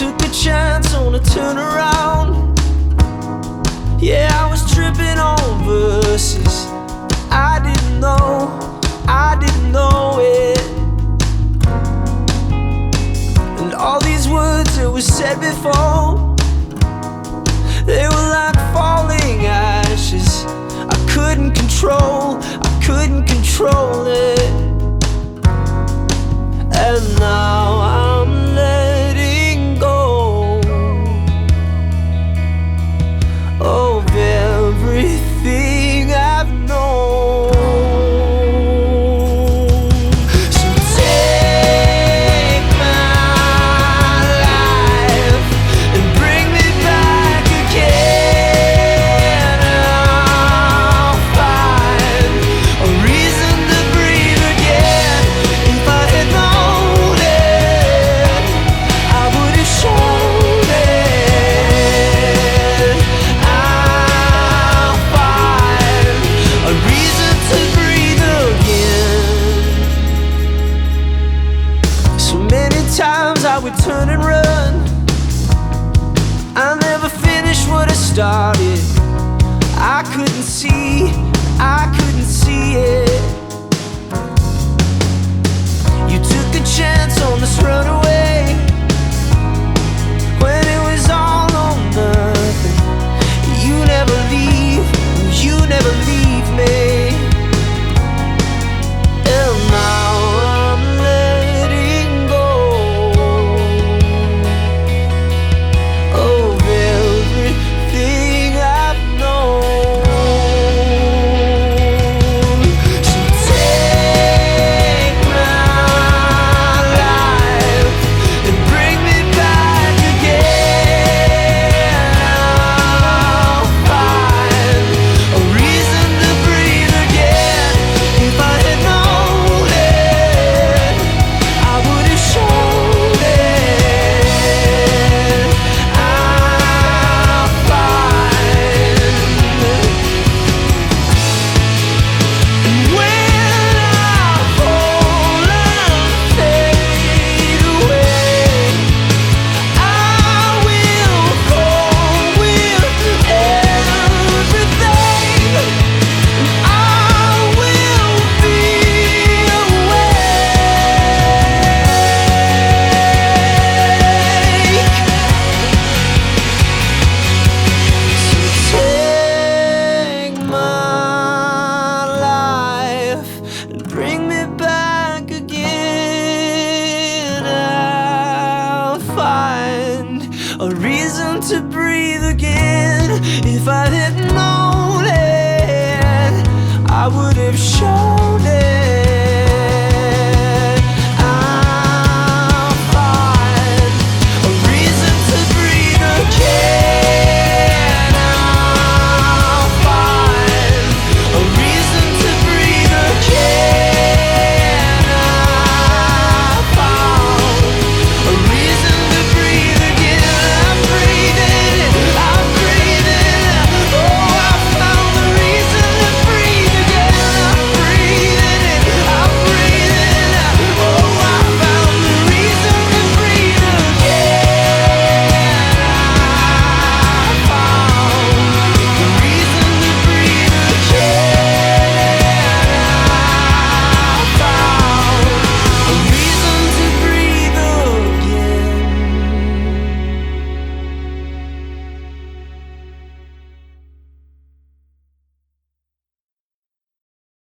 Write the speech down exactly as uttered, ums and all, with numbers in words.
took a chance on a turnaround. Yeah, I was tripping on verses I didn't know, I didn't know it. And all these words that were said before, they were like falling ashes. I couldn't control, I couldn't control it. And now I'm letting go of everything I've known. So take my life and bring me back again. I'll find a reason to breathe again. If I had known it, I would have shown it. I'll find a reason to breathe again. So many times I would turn and run. I never finished what I started. I couldn't see, I couldn't see it. You took a chance on this runaway when it was all or nothing. You never leave, you never leave me. And now I'm letting go of everything I've known. So take my life and bring me back again. I'll find a reason to breathe again. If I had known it, I would have shown it. I'll find. When I fall and fade away, I will go with everything. I will be awake. So take my life and bring me back again. I'll find a reason to breathe again. If I had known it, I would have shown it.